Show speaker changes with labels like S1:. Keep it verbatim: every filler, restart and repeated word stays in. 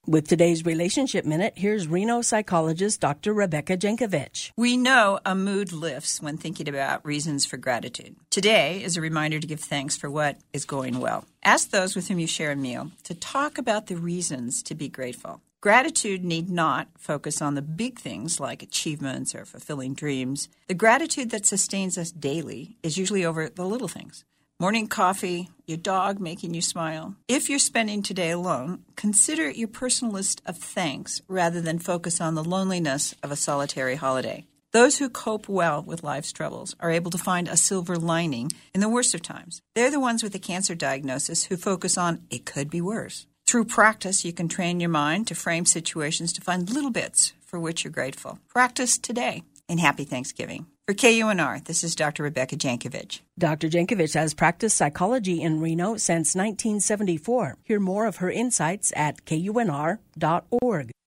S1: With today's Relationship Minute, here's Reno psychologist Doctor Rebecca Jankovic.
S2: We know a mood lifts when thinking about reasons for gratitude. Today is a reminder to give thanks for what is going well. Ask those with whom you share a meal to talk about the reasons to be grateful. Gratitude need not focus on the big things like achievements or fulfilling dreams. The gratitude that sustains us daily is usually over the little things. Morning coffee, your dog making you smile. If you're spending today alone, consider your personal list of thanks rather than focus on the loneliness of a solitary holiday. Those who cope well with life's troubles are able to find a silver lining in the worst of times. They're the ones with a cancer diagnosis who focus on it could be worse. Through practice, you can train your mind to frame situations to find little bits for which you're grateful. Practice today, and happy Thanksgiving. For K U N R, this is Doctor Rebecca Jankovic.
S1: Doctor Jankovic has practiced psychology in Reno since nineteen seventy-four. Hear more of her insights at K U N R dot org.